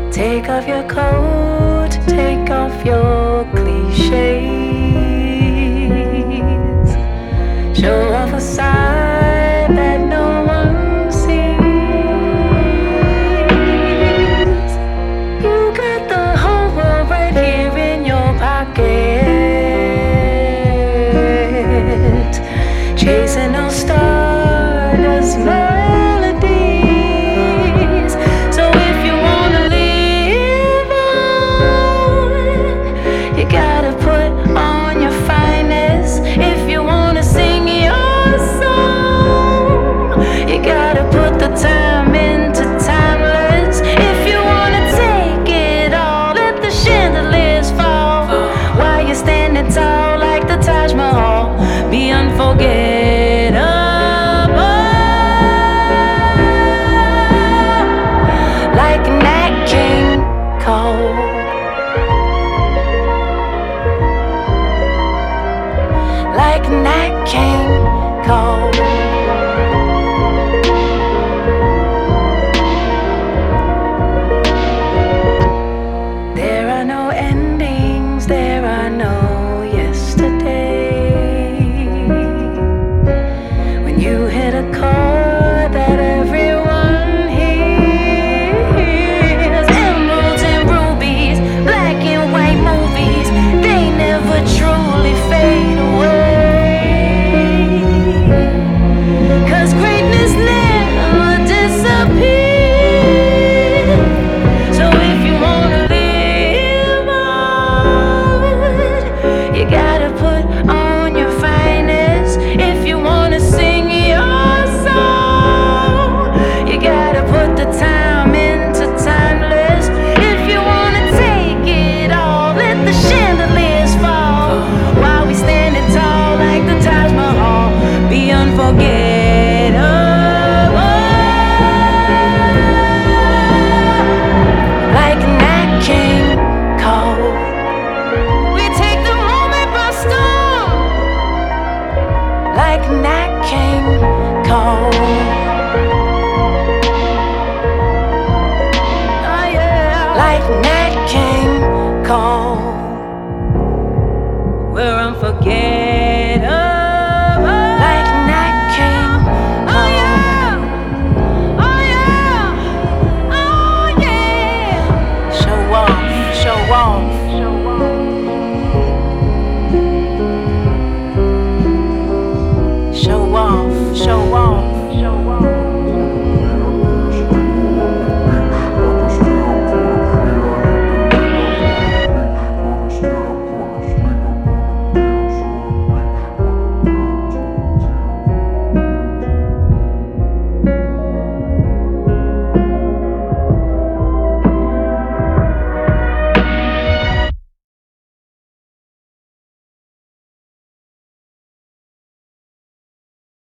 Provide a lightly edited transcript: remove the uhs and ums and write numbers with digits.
Take off your coat, take off your cliches. Show off a side that no one sees. You got the whole world right here in your pocket. Chasing those stardust melodies. So if you wanna live on, you gotta put on your finest. If you wanna sing your song, you gotta put the time into timeless. If you wanna take it all, let the chandeliers fall while you're standing tall like the Taj Mahal. Be unforgettable, like Nat King Cole, like Nat King Cole. There are no endings, there are no yesterday. When you hit a chord that everyone hears, emeralds and rubies, black and white movies, they never truly fade away. 'Cause greatness never disappears. So if you wanna live on, you gotta put on your finest. If you wanna sing your song, you gotta put the time into timeless. If you wanna take it all, let the chandeliers fall while we standing tall like the Taj Mahal. Be unforgettable, like Nat King Cole. We take the moment by storm, like Nat King Cole. Oh yeah, like Nat King Cole. We're unforgettable, like Nat King Cole. Oh yeah, oh yeah, oh yeah. Show off, show off, show off. Show off, show off, show off.